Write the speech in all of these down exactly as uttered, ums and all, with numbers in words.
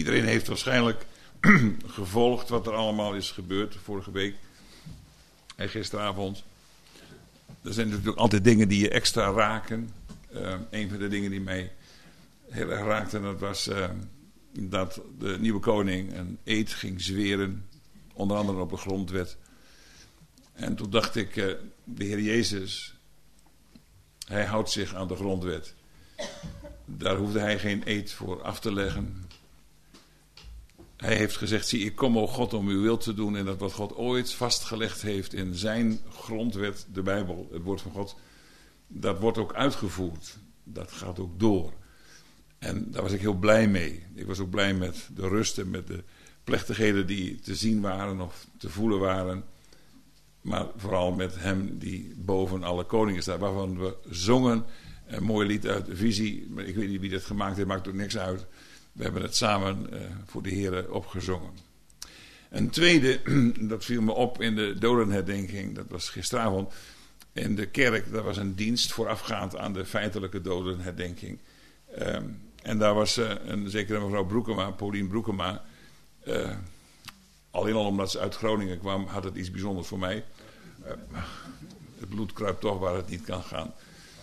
Iedereen heeft waarschijnlijk gevolgd wat er allemaal is gebeurd vorige week en gisteravond. Er zijn natuurlijk altijd dingen die je extra raken. Uh, een van de dingen die mij heel erg raakte, dat was uh, dat de nieuwe koning een eed ging zweren, onder andere op de grondwet. En toen dacht ik, uh, de Heer Jezus, hij houdt zich aan de grondwet. Daar hoefde hij geen eed voor af te leggen. Hij heeft gezegd, zie, ik kom, o God, om uw wil te doen. En dat wat God ooit vastgelegd heeft in zijn grondwet, de Bijbel, het woord van God, dat wordt ook uitgevoerd. Dat gaat ook door. En daar was ik heel blij mee. Ik was ook blij met de rust en met de plechtigheden die te zien waren of te voelen waren. Maar vooral met hem die boven alle koningen staat. Waarvan we zongen een mooi lied uit de Visie. Maar ik weet niet wie dat gemaakt heeft, maakt ook niks uit. We hebben het samen uh, voor de Heere opgezongen. Een tweede, dat viel me op in de dodenherdenking. Dat was gisteravond in de kerk. Dat was een dienst voorafgaand aan de feitelijke dodenherdenking. Um, en daar was uh, een zekere mevrouw Broekema, Paulien Broekema. Uh, alleen al omdat ze uit Groningen kwam, had het iets bijzonders voor mij. Uh, het bloed kruipt toch waar het niet kan gaan.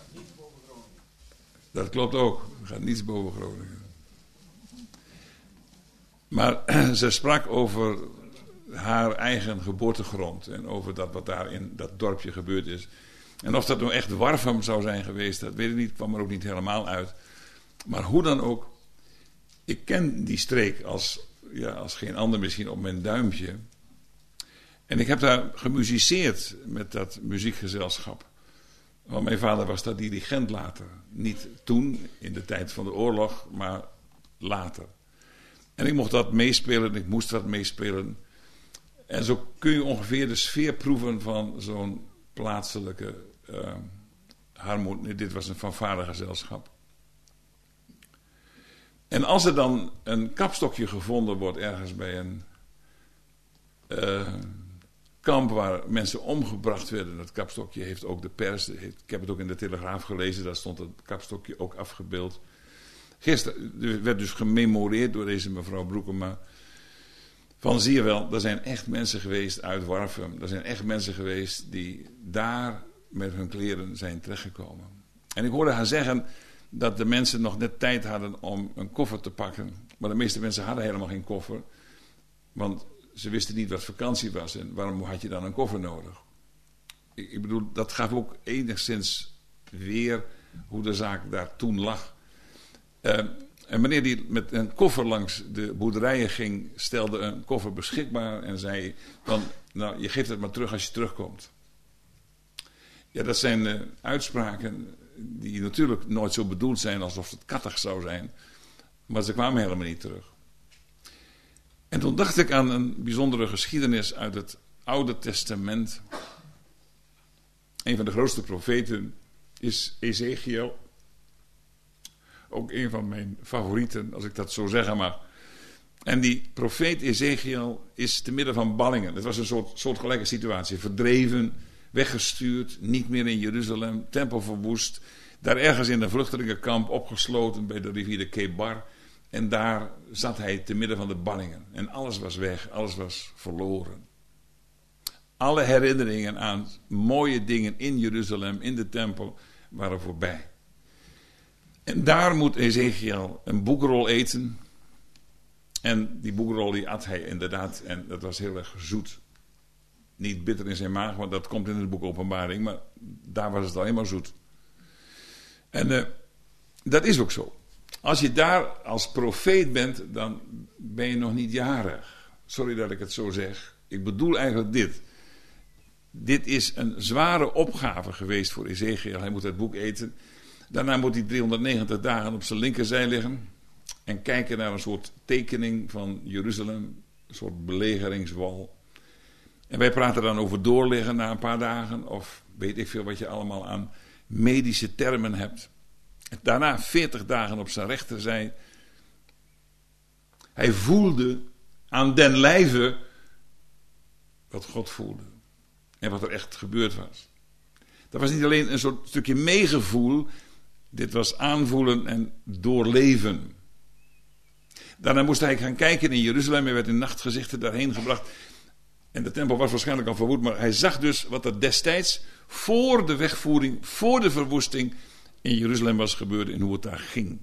Dat klopt ook. Er gaat niets boven Groningen. Maar ze sprak over haar eigen geboortegrond. En over dat wat daar in dat dorpje gebeurd is. En of dat nou echt Warfum zou zijn geweest, dat weet ik niet. Kwam er ook niet helemaal uit. Maar hoe dan ook. Ik ken die streek als, ja, als geen ander misschien op mijn duimpje. En ik heb daar gemusiceerd met dat muziekgezelschap. Want mijn vader was daar dirigent later. Niet toen, in de tijd van de oorlog, maar later. En ik mocht dat meespelen, ik moest dat meespelen. En zo kun je ongeveer de sfeer proeven van zo'n plaatselijke uh, harmonie. Dit was een fanfaregezelschap. En als er dan een kapstokje gevonden wordt ergens bij een uh, kamp waar mensen omgebracht werden. Dat kapstokje heeft ook de pers, heeft, ik heb het ook in de Telegraaf gelezen, daar stond het kapstokje ook afgebeeld. Gisteren werd dus gememoreerd door deze mevrouw Broekema. Van zie je wel, er zijn echt mensen geweest uit Warfum. Er zijn echt mensen geweest die daar met hun kleren zijn terechtgekomen. En ik hoorde haar zeggen dat de mensen nog net tijd hadden om een koffer te pakken. Maar de meeste mensen hadden helemaal geen koffer. Want ze wisten niet wat vakantie was. En waarom had je dan een koffer nodig? Ik, ik bedoel, dat gaf ook enigszins weer hoe de zaak daar toen lag. Uh, en meneer die met een koffer langs de boerderijen ging, stelde een koffer beschikbaar en zei van, nou, je geeft het maar terug als je terugkomt. Ja, dat zijn uh, uitspraken die natuurlijk nooit zo bedoeld zijn alsof het kattig zou zijn. Maar ze kwamen helemaal niet terug. En toen dacht ik aan een bijzondere geschiedenis uit het Oude Testament. Een van de grootste profeten is Ezechiel. Ook een van mijn favorieten, als ik dat zo zeggen mag. En die profeet Ezechiel is te midden van ballingen. Het was een soort, soortgelijke situatie. Verdreven, weggestuurd, niet meer in Jeruzalem, tempel verwoest. Daar ergens in een vluchtelingenkamp opgesloten bij de rivier de Kebar. En daar zat hij te midden van de ballingen. En alles was weg, alles was verloren. Alle herinneringen aan mooie dingen in Jeruzalem, in de tempel, waren voorbij. En daar moet Ezechiel een boekrol eten. En die boekrol die at hij inderdaad. En dat was heel erg zoet. Niet bitter in zijn maag, want dat komt in het boek Openbaring. Maar daar was het alleen maar zoet. En uh, dat is ook zo. Als je daar als profeet bent, dan ben je nog niet jarig. Sorry dat ik het zo zeg. Ik bedoel eigenlijk dit. Dit is een zware opgave geweest voor Ezechiel. Hij moet het boek eten. Daarna moet hij driehonderdnegentig dagen op zijn linkerzij liggen. En kijken naar een soort tekening van Jeruzalem. Een soort belegeringswal. En wij praten dan over doorliggen na een paar dagen. Of weet ik veel wat je allemaal aan medische termen hebt. Daarna veertig dagen op zijn rechterzij. Hij voelde aan den lijve wat God voelde. En wat er echt gebeurd was. Dat was niet alleen een soort stukje meegevoel. Dit was aanvoelen en doorleven. Daarna moest hij gaan kijken in Jeruzalem. Hij werd in nachtgezichten daarheen gebracht. En de tempel was waarschijnlijk al verwoed. Maar hij zag dus wat er destijds voor de wegvoering, voor de verwoesting in Jeruzalem was gebeurd en hoe het daar ging.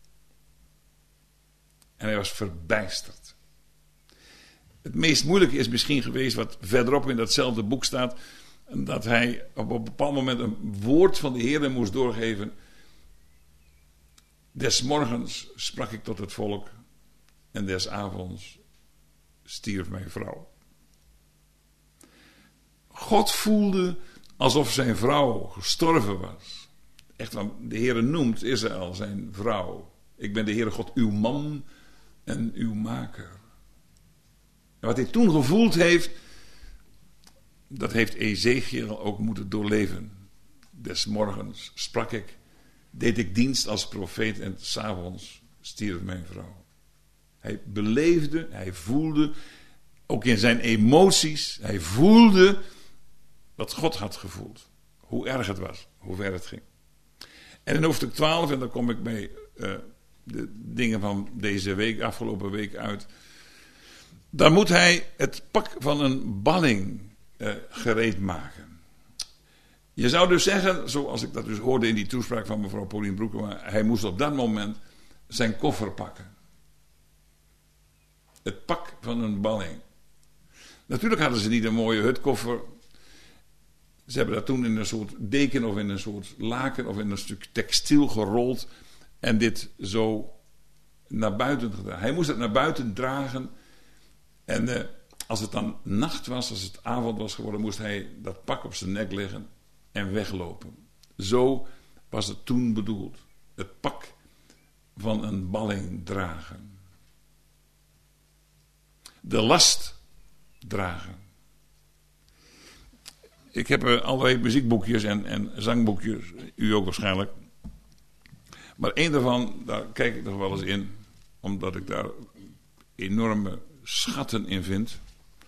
En hij was verbijsterd. Het meest moeilijke is misschien geweest wat verderop in datzelfde boek staat. Dat hij op een bepaald moment een woord van de Heer moest doorgeven. Des morgens sprak ik tot het volk en des avonds stierf mijn vrouw. God voelde alsof zijn vrouw gestorven was. Echt, want de Heer noemt Israël zijn vrouw. Ik ben de Heere God, uw man en uw maker. En wat hij toen gevoeld heeft, dat heeft Ezechiel ook moeten doorleven. Des morgens sprak ik, deed ik dienst als profeet en 's avonds stierf mijn vrouw. Hij beleefde, hij voelde, ook in zijn emoties, hij voelde wat God had gevoeld. Hoe erg het was, hoe ver het ging. En in hoofdstuk twaalf, en dan kom ik bij uh, de dingen van deze week, afgelopen week uit. Dan moet hij het pak van een balling uh, gereed maken. Je zou dus zeggen, zoals ik dat dus hoorde in die toespraak van mevrouw Paulien Broekema, hij moest op dat moment zijn koffer pakken. Het pak van een balling. Natuurlijk hadden ze niet een mooie hutkoffer. Ze hebben dat toen in een soort deken of in een soort laken of in een stuk textiel gerold en dit zo naar buiten gedaan. Hij moest het naar buiten dragen en eh, als het dan nacht was, als het avond was geworden, moest hij dat pak op zijn nek leggen en weglopen. Zo was het toen bedoeld. Het pak van een balling dragen. De last dragen. Ik heb uh, allerlei muziekboekjes en, en zangboekjes, u ook waarschijnlijk. Maar één daarvan, daar kijk ik nog wel eens in, omdat ik daar enorme schatten in vind.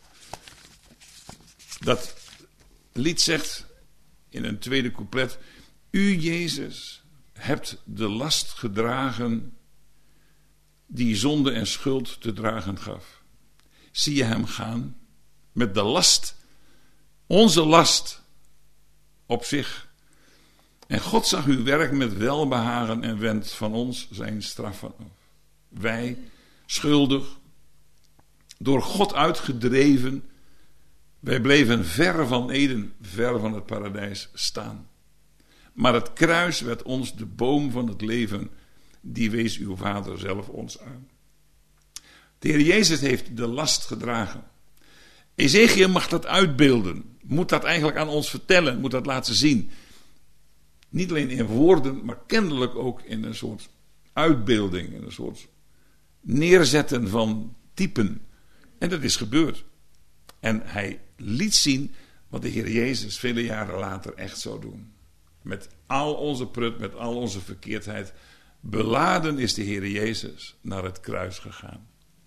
Dat lied zegt in een tweede couplet: U, Jezus, hebt de last gedragen die zonde en schuld te dragen gaf. Zie je hem gaan met de last, onze last, op zich. En God zag uw werk met welbehagen en wendt van ons zijn straf af. Wij, schuldig, door God uitgedreven, wij bleven ver van Eden, ver van het paradijs staan. Maar het kruis werd ons de boom van het leven, die wees uw Vader zelf ons aan. De Heer Jezus heeft de last gedragen. Ezechiel mag dat uitbeelden, moet dat eigenlijk aan ons vertellen, moet dat laten zien. Niet alleen in woorden, maar kennelijk ook in een soort uitbeelding, in een soort neerzetten van typen. En dat is gebeurd. En hij liet zien wat de Heer Jezus vele jaren later echt zou doen. Met al onze prut, met al onze verkeerdheid, beladen is de Heer Jezus naar het kruis gegaan.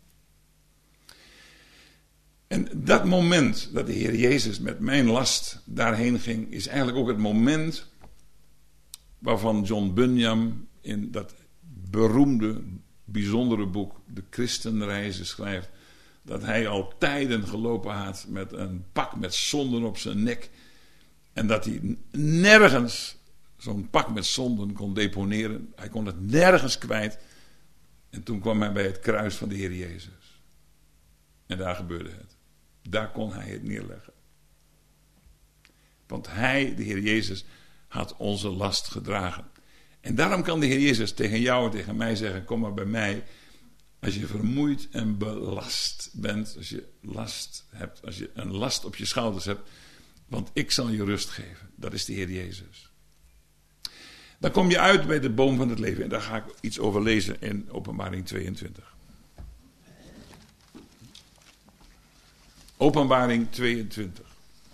En dat moment dat de Heer Jezus met mijn last daarheen ging, is eigenlijk ook het moment waarvan John Bunyan in dat beroemde, bijzondere boek De Christenreizen schrijft, dat hij al tijden gelopen had met een pak met zonden op zijn nek en dat hij nergens zo'n pak met zonden kon deponeren. Hij kon het nergens kwijt. En toen kwam hij bij het kruis van de Heer Jezus. En daar gebeurde het. Daar kon hij het neerleggen. Want hij, de Heer Jezus, had onze last gedragen. En daarom kan de Heer Jezus tegen jou en tegen mij zeggen: kom maar bij mij als je vermoeid en belast bent, als je last hebt, als je een last op je schouders hebt, want ik zal je rust geven. Dat is de Heer Jezus. Dan kom je uit bij de boom van het leven en daar ga ik iets over lezen in Openbaring tweeëntwintig. Openbaring tweeëntwintig.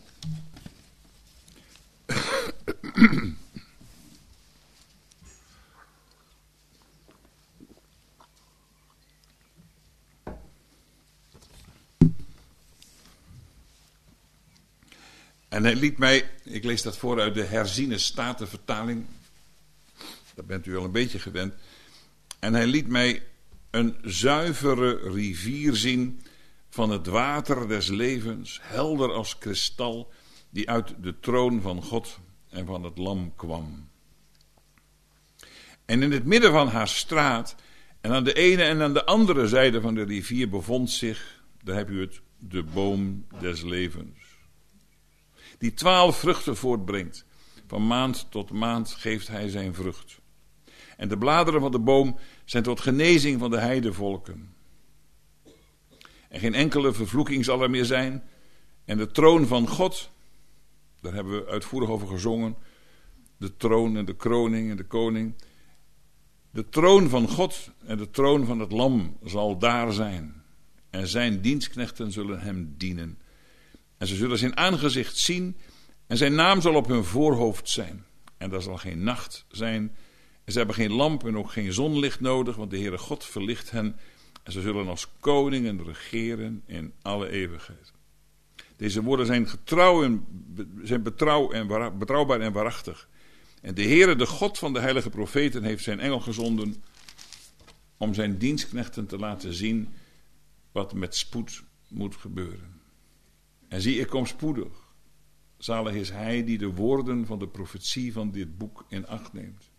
En hij liet mij, ik lees dat voor uit de herziene statenvertaling. Dat bent u al een beetje gewend. En hij liet mij een zuivere rivier zien van het water des levens, helder als kristal, die uit de troon van God en van het Lam kwam. En in het midden van haar straat, en aan de ene en aan de andere zijde van de rivier bevond zich, daar heb u het, de boom des levens. Die twaalf vruchten voortbrengt. Van maand tot maand geeft hij zijn vrucht. En de bladeren van de boom zijn tot genezing van de heidevolken. En geen enkele vervloeking zal er meer zijn. En de troon van God, daar hebben we uitvoerig over gezongen. De troon en de kroning en de koning. De troon van God en de troon van het Lam zal daar zijn. En zijn dienstknechten zullen hem dienen. En ze zullen zijn aangezicht zien. En zijn naam zal op hun voorhoofd zijn. En er zal geen nacht zijn. En ze hebben geen lamp en ook geen zonlicht nodig. Want de Heere God verlicht hen. En ze zullen als koningen regeren in alle eeuwigheid. Deze woorden zijn, getrouw en, zijn betrouw en, betrouwbaar en waarachtig. En de Heere, de God van de heilige profeten, heeft zijn engel gezonden om zijn dienstknechten te laten zien wat met spoed moet gebeuren. En zie, ik kom spoedig. Zalig is hij die de woorden van de profetie van dit boek in acht neemt.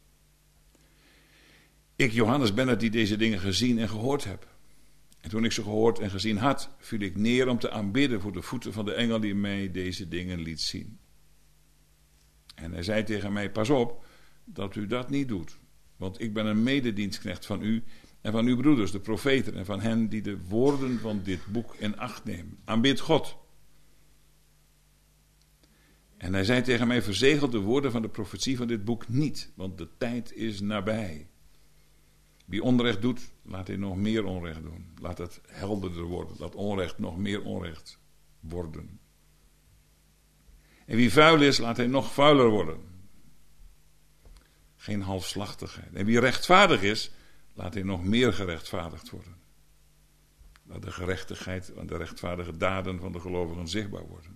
Ik, Johannes, ben het die deze dingen gezien en gehoord heb. En toen ik ze gehoord en gezien had, viel ik neer om te aanbidden voor de voeten van de engel die mij deze dingen liet zien. En hij zei tegen mij, pas op dat u dat niet doet. Want ik ben een mededienstknecht van u en van uw broeders, de profeten, en van hen die de woorden van dit boek in acht nemen. Aanbid God. En hij zei tegen mij, verzegel de woorden van de profetie van dit boek niet, want de tijd is nabij. Wie onrecht doet, laat hij nog meer onrecht doen. Laat het helderder worden, laat onrecht nog meer onrecht worden. En wie vuil is, laat hij nog vuiler worden. Geen halfslachtigheid. En wie rechtvaardig is, laat hij nog meer gerechtvaardigd worden. Laat de gerechtigheid en de rechtvaardige daden van de gelovigen zichtbaar worden.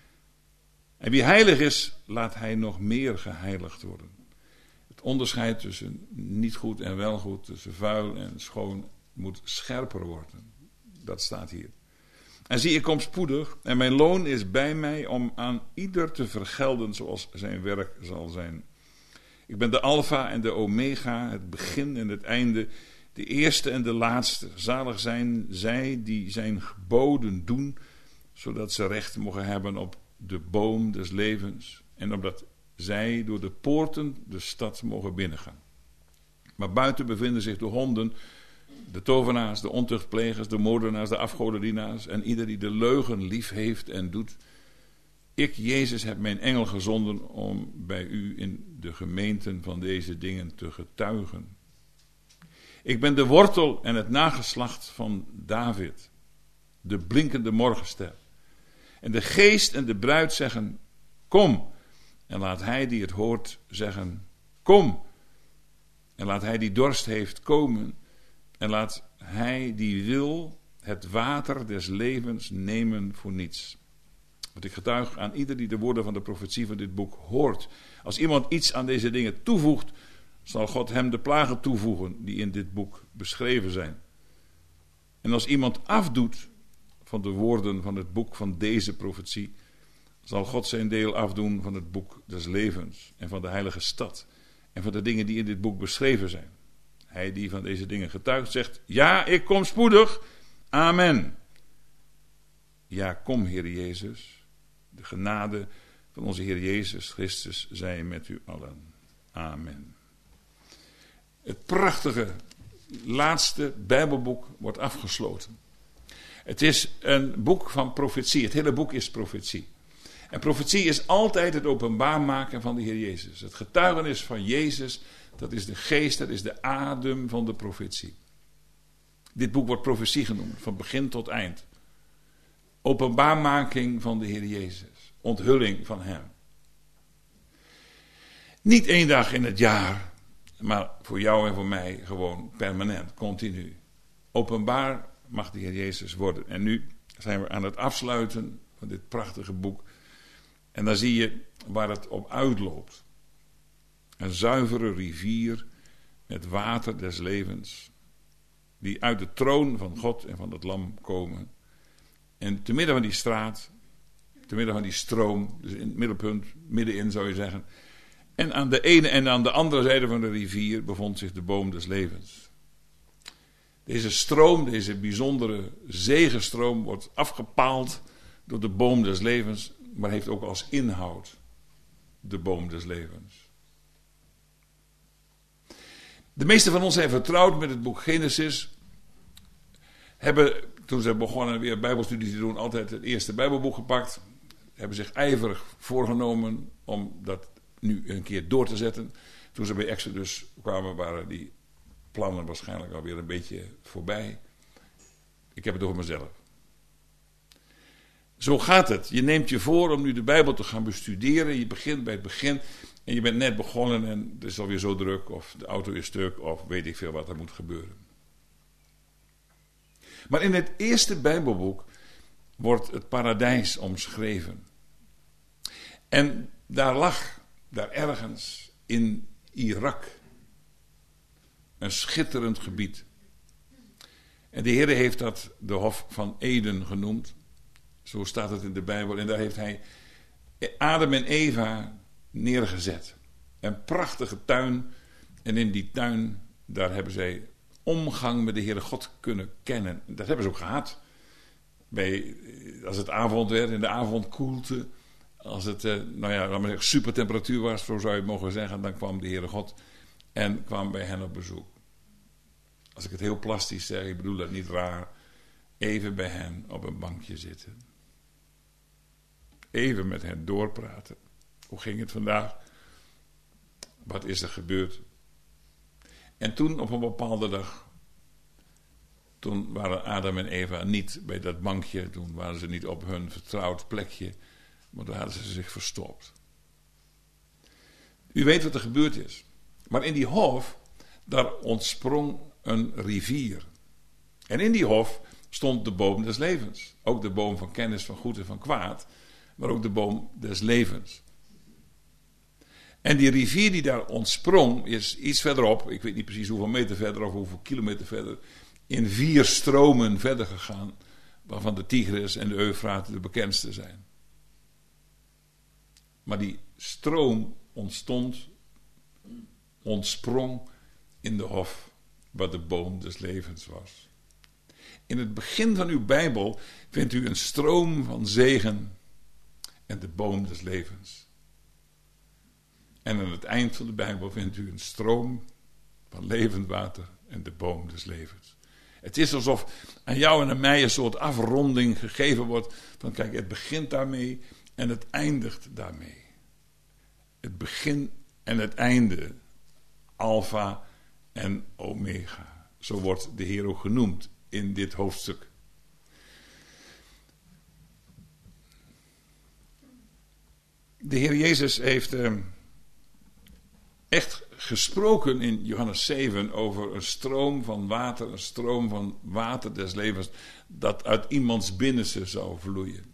En wie heilig is, laat hij nog meer geheiligd worden. Het onderscheid tussen niet goed en wel goed, tussen vuil en schoon, moet scherper worden. Dat staat hier. En zie, ik kom spoedig en mijn loon is bij mij om aan ieder te vergelden zoals zijn werk zal zijn. Ik ben de Alpha en de Omega, het begin en het einde, de eerste en de laatste. Zalig zijn zij die zijn geboden doen, zodat ze recht mogen hebben op de boom des levens en opdat zij door de poorten de stad mogen binnengaan. Maar buiten bevinden zich de honden, de tovenaars, de ontuchtplegers, de moordenaars, de afgodendienaars en ieder die de leugen lief heeft en doet. Ik, Jezus, heb mijn engel gezonden om bij u in de gemeenten van deze dingen te getuigen. Ik ben de wortel en het nageslacht van David, de blinkende morgenster. En de geest en de bruid zeggen, kom. En laat hij die het hoort zeggen, kom. En laat hij die dorst heeft komen. En laat hij die wil het water des levens nemen voor niets. Want ik getuig aan ieder die de woorden van de profetie van dit boek hoort. Als iemand iets aan deze dingen toevoegt, zal God hem de plagen toevoegen die in dit boek beschreven zijn. En als iemand afdoet van de woorden van het boek van deze profetie, zal God zijn deel afdoen van het boek des levens en van de heilige stad en van de dingen die in dit boek beschreven zijn. Hij die van deze dingen getuigt zegt, ja, ik kom spoedig. Amen. Ja, kom, Heer Jezus. De genade van onze Heer Jezus Christus zij met u allen. Amen. Het prachtige laatste Bijbelboek wordt afgesloten. Het is een boek van profetie. Het hele boek is profetie. En profetie is altijd het openbaar maken van de Heer Jezus. Het getuigenis van Jezus, dat is de geest, dat is de adem van de profetie. Dit boek wordt profetie genoemd, van begin tot eind. Openbaarmaking van de Heer Jezus. Onthulling van Hem. Niet één dag in het jaar, maar voor jou en voor mij gewoon permanent, continu. Openbaar mag de Heer Jezus worden. En nu zijn we aan het afsluiten van dit prachtige boek. En dan zie je waar het op uitloopt. Een zuivere rivier met water des levens. die uit de troon van God en van het lam komen. En te midden van die straat, te midden van die stroom, dus in het middelpunt, middenin zou je zeggen. En aan de ene en aan de andere zijde van de rivier bevond zich de boom des levens. Deze stroom, deze bijzondere zegenstroom, wordt afgepaald door de boom des levens, maar heeft ook als inhoud de boom des levens. De meesten van ons zijn vertrouwd met het boek Genesis. Hebben, toen ze begonnen weer bijbelstudies te doen, altijd het eerste bijbelboek gepakt. Hebben zich ijverig voorgenomen om dat nu een keer door te zetten. Toen ze bij Exodus kwamen, waren die plannen waarschijnlijk alweer een beetje voorbij. Ik heb het over mezelf. Zo gaat het. Je neemt je voor om nu de Bijbel te gaan bestuderen. Je begint bij het begin. En je bent net begonnen en het is alweer zo druk. Of de auto is stuk. Of weet ik veel wat er moet gebeuren. Maar in het eerste Bijbelboek wordt het paradijs omschreven. En daar lag, daar ergens in Irak, een schitterend gebied. En de Heer heeft dat de Hof van Eden genoemd. Zo staat het in de Bijbel. En daar heeft hij Adam en Eva neergezet. Een prachtige tuin. En in die tuin, daar hebben zij omgang met de Heere God kunnen kennen. Dat hebben ze ook gehad. Bij, als het avond werd, in de avondkoelte. Als het, eh, nou ja, laat maar zeggen, supertemperatuur was, zo zou je het mogen zeggen. Dan kwam de Heere God en kwam bij hen op bezoek. Als ik het heel plastisch zeg, ik bedoel dat niet raar. Even bij hen op een bankje zitten. Even met hen doorpraten. Hoe ging het vandaag? Wat is er gebeurd? En toen op een bepaalde dag, toen waren Adam en Eva niet bij dat bankje, toen waren ze niet op hun vertrouwd plekje, maar daar hadden ze zich verstopt. U weet wat er gebeurd is. Maar in die hof, daar ontsprong een rivier. En in die hof stond de boom des levens. Ook de boom van kennis van goed en van kwaad, maar ook de boom des levens. En die rivier die daar ontsprong is iets verderop, ik weet niet precies hoeveel meter verder of hoeveel kilometer verder, in vier stromen verder gegaan, waarvan de Tigris en de Eufraat de bekendste zijn. Maar die stroom ontstond, ontsprong in de hof waar de boom des levens was. In het begin van uw Bijbel vindt u een stroom van zegen en de boom des levens. En aan het eind van de Bijbel vindt u een stroom van levend water en de boom des levens. Het is alsof aan jou en aan mij een soort afronding gegeven wordt van kijk, het begint daarmee en het eindigt daarmee. Het begin en het einde, Alpha en Omega. Zo wordt de Heer ook genoemd in dit hoofdstuk. De Heer Jezus heeft uh, echt gesproken in Johannes zeven over een stroom van water, een stroom van water des levens, dat uit iemands binnenste zou vloeien.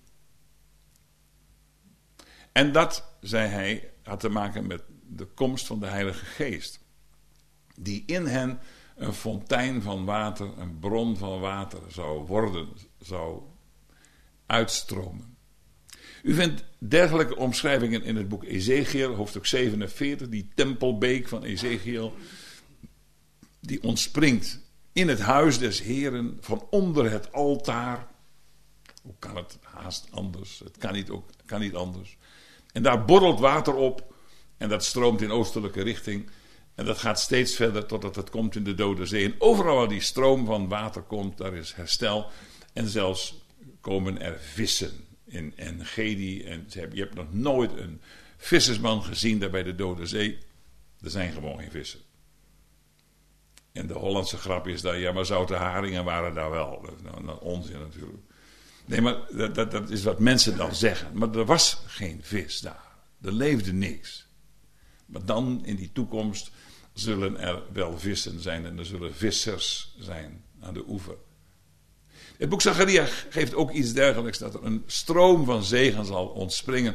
En dat, zei hij, had te maken met de komst van de Heilige Geest, die in hen een fontein van water, een bron van water zou worden, zou uitstromen. U vindt dergelijke omschrijvingen in het boek Ezechiel, hoofdstuk zevenenveertig, die tempelbeek van Ezechiel, die ontspringt in het huis des Heren, van onder het altaar. Hoe kan het haast anders? Het kan niet, ook, kan niet anders. En daar borrelt water op en dat stroomt in oostelijke richting. En dat gaat steeds verder totdat het komt in de Dode Zee. En overal waar die stroom van water komt, daar is herstel. En zelfs komen er vissen. In En-Gedi. En je hebt nog nooit een vissersman gezien daar bij de Dode Zee. Er zijn gewoon geen vissen. En de Hollandse grap is dat, ja, maar zoute haringen waren daar wel. Dat is nou, nou onzin natuurlijk. Nee, maar dat, dat, dat is wat mensen dan zeggen. Maar er was geen vis daar. Er leefde niks. Maar dan in die toekomst zullen er wel vissen zijn en er zullen vissers zijn aan de oever. Het boek Zacharia geeft ook iets dergelijks, dat er een stroom van zegen zal ontspringen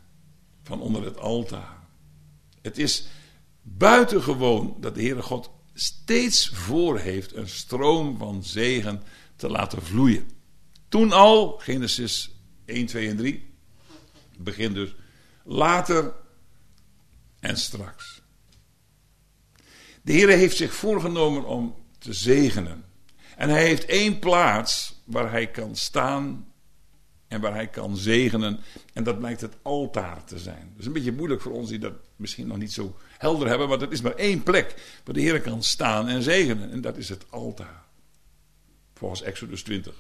van onder het altaar. Het is buitengewoon dat de Heere God steeds voor heeft een stroom van zegen te laten vloeien. Toen al, Genesis één, twee en drie, begint dus later en straks. De Heer heeft zich voorgenomen om te zegenen. En hij heeft één plaats waar hij kan staan en waar hij kan zegenen. En dat blijkt het altaar te zijn. Dat is een beetje moeilijk voor ons die dat misschien nog niet zo helder hebben. Maar dat is maar één plek waar de Heer kan staan en zegenen. En dat is het altaar. Volgens Exodus twintig.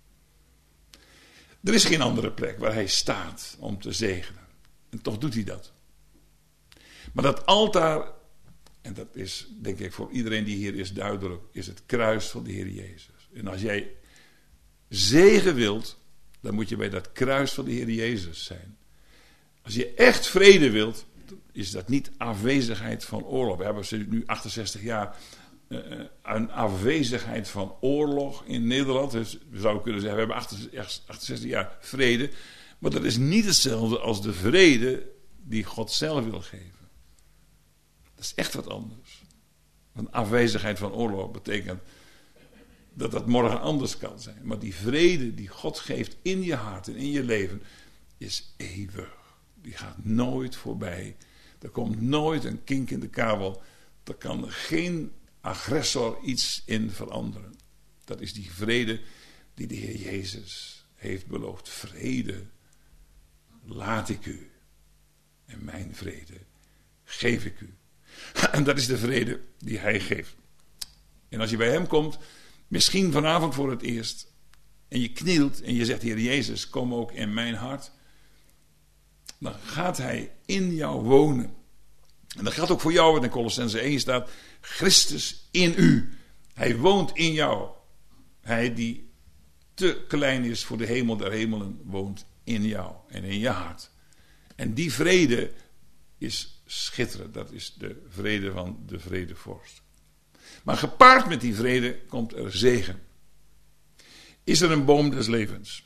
Er is geen andere plek waar hij staat om te zegenen. En toch doet hij dat. Maar dat altaar, en dat is denk ik voor iedereen die hier is duidelijk, is het kruis van de Heer Jezus. En als jij zegen wilt, dan moet je bij dat kruis van de Heer Jezus zijn. Als je echt vrede wilt, is dat niet afwezigheid van oorlog. We hebben nu achtenzestig jaar uh, een afwezigheid van oorlog in Nederland. Dus we zouden kunnen zeggen, we hebben achtenzestig jaar vrede. Maar dat is niet hetzelfde als de vrede die God zelf wil geven. Dat is echt wat anders. Een afwezigheid van oorlog betekent dat dat morgen anders kan zijn. Maar die vrede die God geeft in je hart en in je leven is eeuwig. Die gaat nooit voorbij. Er komt nooit een kink in de kabel. Er kan geen agressor iets in veranderen. Dat is die vrede die de Heer Jezus heeft beloofd. Vrede laat ik u. En mijn vrede geef ik u. En dat is de vrede die hij geeft. En als je bij hem komt, misschien vanavond voor het eerst, en je knielt en je zegt, Heer Jezus, kom ook in mijn hart, dan gaat hij in jou wonen. En dat geldt ook voor jou, wat in Colossenzen één staat, Christus in u. Hij woont in jou. Hij die te klein is voor de hemel der hemelen, woont in jou en in je hart. En die vrede is schitterend. Dat is de vrede van de vredevorst. Maar gepaard met die vrede komt er zegen. Is er een boom des levens?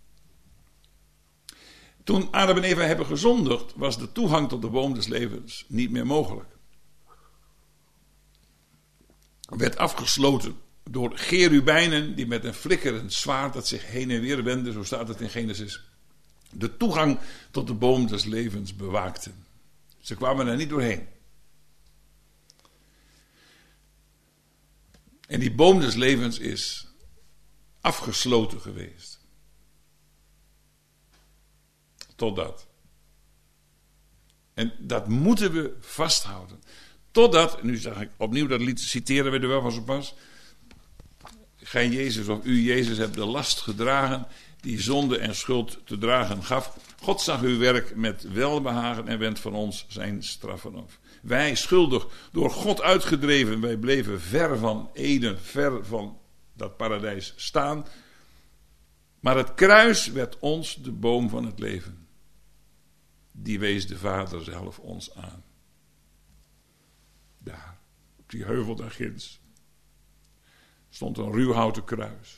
Toen Adam en Eva hebben gezondigd, was de toegang tot de boom des levens niet meer mogelijk. Werd afgesloten door cherubijnen die met een flikkerend zwaard dat zich heen en weer wendde, zo staat het in Genesis, de toegang tot de boom des levens bewaakten. Ze kwamen er niet doorheen. En die boom des levens is afgesloten geweest. Totdat. En dat moeten we vasthouden. Totdat, nu zeg ik opnieuw dat lied, citeren we er wel van zo pas. Gij Jezus of u Jezus hebt de last gedragen die zonde en schuld te dragen gaf. God zag uw werk met welbehagen en wendt van ons zijn straffen af. Wij schuldig, door God uitgedreven, wij bleven ver van Eden, ver van dat paradijs staan. Maar het kruis werd ons de boom van het leven. Die wees de Vader zelf ons aan. Daar, op die heuvel daar ginds, stond een ruwhouten kruis.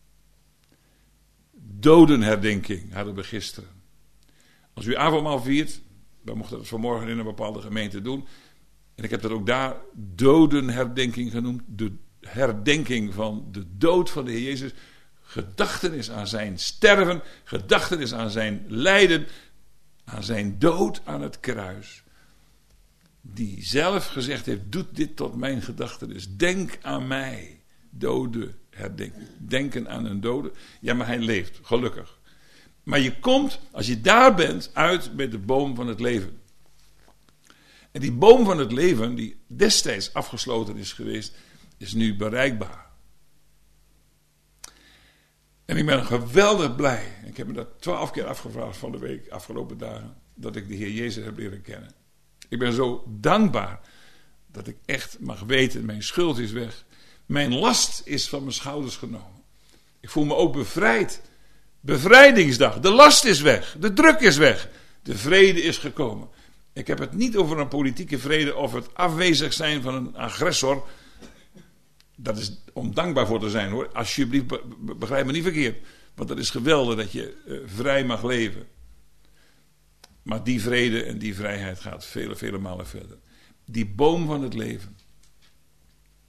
Dodenherdenking hadden we gisteren. Als u avondmaal viert, we mochten dat vanmorgen in een bepaalde gemeente doen. En ik heb dat ook daar dodenherdenking genoemd. De herdenking van de dood van de Heer Jezus. Gedachtenis aan zijn sterven. Gedachtenis aan zijn lijden. Aan zijn dood aan het kruis. Die zelf gezegd heeft, doet dit tot mijn gedachtenis. Denk aan mij. Dode herdenking. Denken aan een dode. Ja, maar hij leeft, gelukkig. Maar je komt, als je daar bent, uit bij de boom van het leven. En die boom van het leven, die destijds afgesloten is geweest, is nu bereikbaar. En ik ben geweldig blij. Ik heb me dat twaalf keer afgevraagd van de week, afgelopen dagen, dat ik de Heer Jezus heb leren kennen. Ik ben zo dankbaar dat ik echt mag weten, mijn schuld is weg. Mijn last is van mijn schouders genomen. Ik voel me ook bevrijd. Bevrijdingsdag. De last is weg. De druk is weg. De vrede is gekomen. Ik heb het niet over een politieke vrede of het afwezig zijn van een agressor. Dat is om dankbaar voor te zijn, hoor. Alsjeblieft, begrijp me niet verkeerd. Want dat is geweldig dat je uh, vrij mag leven. Maar die vrede en die vrijheid gaat vele, vele malen verder. Die boom van het leven.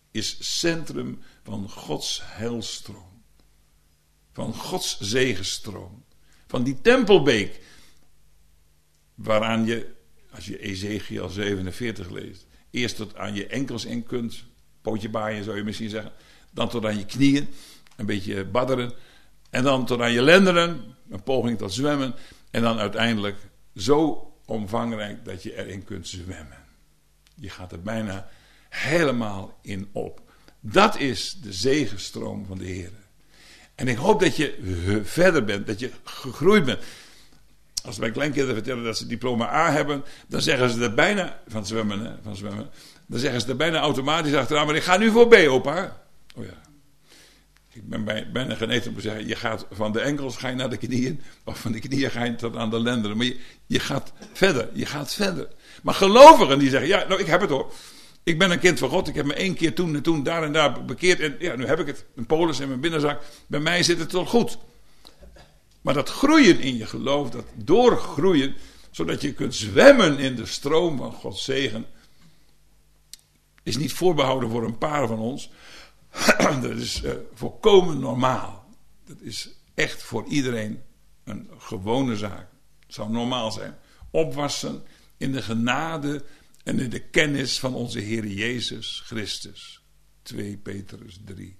is centrum van Gods heilstroom. Van Gods zegenstroom. Van die tempelbeek. Waaraan je, als je Ezekiel zevenenveertig leest, eerst tot aan je enkels in kunt. Pootje baaien zou je misschien zeggen. Dan tot aan je knieën. Een beetje badderen. En dan tot aan je lendenen. Een poging tot zwemmen. En dan uiteindelijk zo omvangrijk dat je erin kunt zwemmen. Je gaat er bijna helemaal in op. Dat is de zegenstroom van de Heer. En ik hoop dat je verder bent, dat je gegroeid bent. Als mijn kleinkinderen vertellen dat ze diploma A hebben, dan zeggen ze er bijna, van zwemmen, hè, van zwemmen, dan zeggen ze er bijna automatisch achteraan, maar ik ga nu voor B, opa. Oh ja. Ik ben bij, bijna geneigd om te zeggen, je gaat van de enkels ga je naar de knieën, of van de knieën ga je tot aan de lendenen. Maar je, je gaat verder, je gaat verder. Maar gelovigen die zeggen, ja, nou ik heb het hoor. Ik ben een kind van God, ik heb me één keer toen en toen daar en daar bekeerd. En ja, nu heb ik het, een polis in mijn binnenzak. Bij mij zit het toch goed. Maar dat groeien in je geloof, dat doorgroeien, zodat je kunt zwemmen in de stroom van Gods zegen, is niet voorbehouden voor een paar van ons. Dat is uh, volkomen normaal. Dat is echt voor iedereen een gewone zaak. Het zou normaal zijn. Opwassen in de genade en in de kennis van onze Heer Jezus Christus. twee Petrus drie.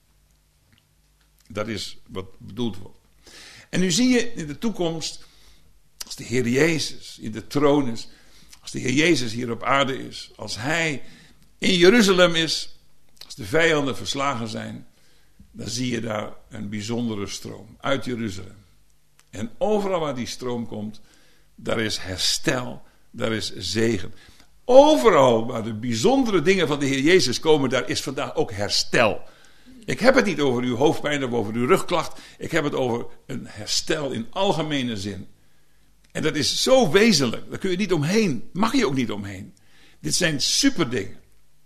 Dat is wat bedoeld wordt. En nu zie je in de toekomst, als de Heer Jezus in de troon is, als de Heer Jezus hier op aarde is, als Hij in Jeruzalem is, als de vijanden verslagen zijn, dan zie je daar een bijzondere stroom uit Jeruzalem. En overal waar die stroom komt, daar is herstel, daar is zegen. Overal waar de bijzondere dingen van de Heer Jezus komen, daar is vandaag ook herstel. Ik heb het niet over uw hoofdpijn of over uw rugklacht. Ik heb het over een herstel in algemene zin. En dat is zo wezenlijk. Daar kun je niet omheen. Mag je ook niet omheen. Dit zijn superdingen.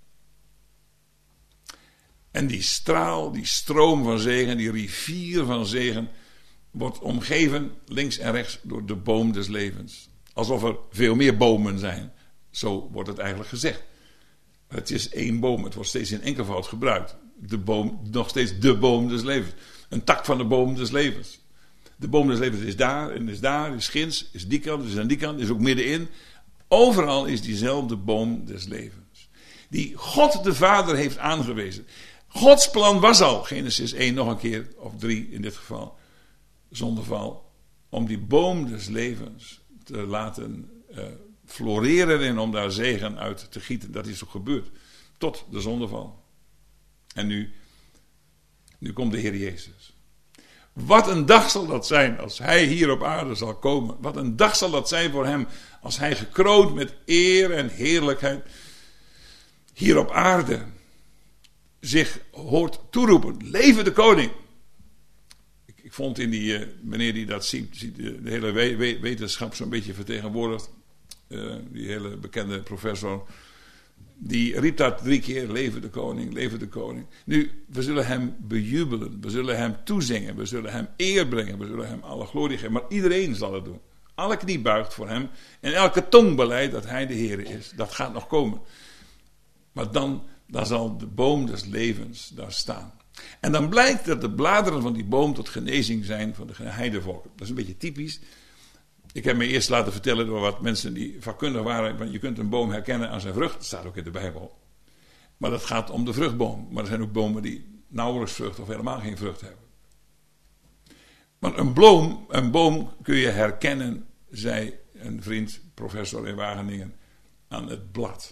En die straal, die stroom van zegen, die rivier van zegen, wordt omgeven links en rechts door de boom des levens. Alsof er veel meer bomen zijn. Zo wordt het eigenlijk gezegd. Het is één boom. Het wordt steeds in enkelvoud gebruikt. De boom, nog steeds de boom des levens. Een tak van de boom des levens. De boom des levens is daar en is daar, is ginds, is die kant, is aan die kant, is ook middenin. Overal is diezelfde boom des levens. Die God de Vader heeft aangewezen. Gods plan was al, Genesis één nog een keer, of drie in dit geval, zonder val, om die boom des levens te laten uh, floreren en om daar zegen uit te gieten. Dat is ook gebeurd, tot de zondeval. En nu, nu komt de Heer Jezus. Wat een dag zal dat zijn als Hij hier op aarde zal komen. Wat een dag zal dat zijn voor Hem als Hij gekroond met eer en heerlijkheid hier op aarde zich hoort toeroepen. Leven de koning. Ik, ik vond in die, uh, wanneer die dat ziet, ziet de, de hele we, we, wetenschap zo'n beetje vertegenwoordigd. Uh, die hele bekende professor. Die riep dat drie keer, leven de koning, leven de koning. Nu, we zullen hem bejubelen, we zullen hem toezingen, we zullen hem eer brengen, we zullen hem alle glorie geven. Maar iedereen zal het doen. Alle knie buigt voor hem en elke tong beleidt dat hij de Heer is. Dat gaat nog komen. Maar dan, dan zal de boom des levens daar staan. En dan blijkt dat de bladeren van die boom tot genezing zijn van de heidevolken. Dat is een beetje typisch. Ik heb me eerst laten vertellen door wat mensen die vakkundig waren. Want je kunt een boom herkennen aan zijn vrucht. Dat staat ook in de Bijbel. Maar dat gaat om de vruchtboom. Maar er zijn ook bomen die nauwelijks vrucht of helemaal geen vrucht hebben. Maar een boom, een boom kun je herkennen, zei een vriend, professor in Wageningen, aan het blad.